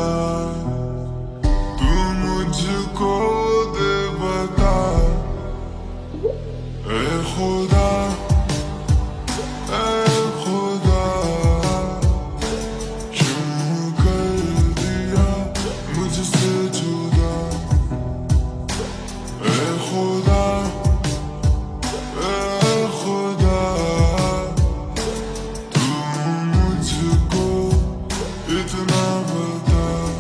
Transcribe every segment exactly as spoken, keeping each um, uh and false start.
तू मुझको दे बता। ऐ खुदा ऐ खुदा क्यों कर दिया मुझसे जुदा। ऐ खुदा ऐ खुदा तू मुझको इतना बता।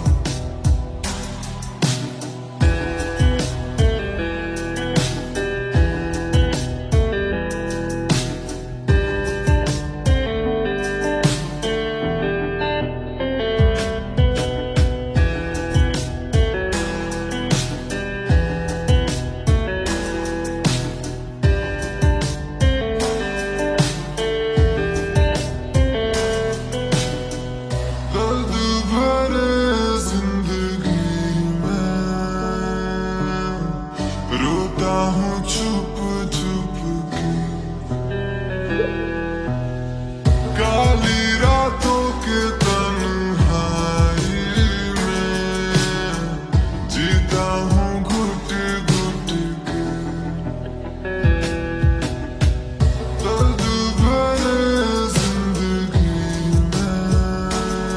दर्द भरे जिंदगी में रोता हूँ छुप छुप के। काली रातों के तन्हाई में जीता हूँ घुट घुट के। दर्द भरे जिंदगी में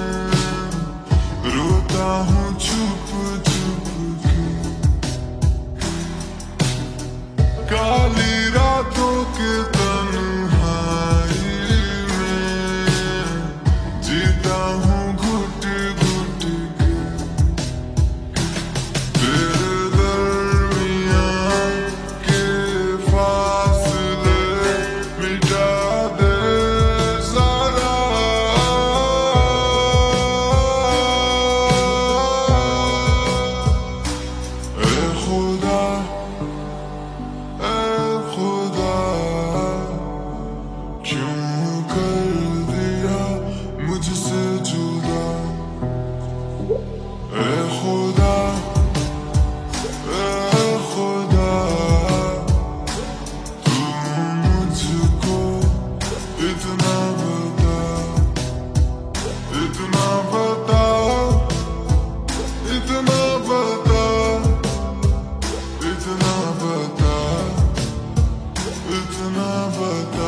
रोता हूँ छुप छुप के। काली रातों के तन्हाई में जीता हूँ घुट घुट के। तेरे दरमियाँ के फासले मिटा दे सारा। ऐ खुदा ऐ खुदा क्यों कर दिया मुझसे जुदा। ऐ खुदा ऐ खुदा तू मुझको इतना बता। इतना बता इतना बता इतना बता इतना बता।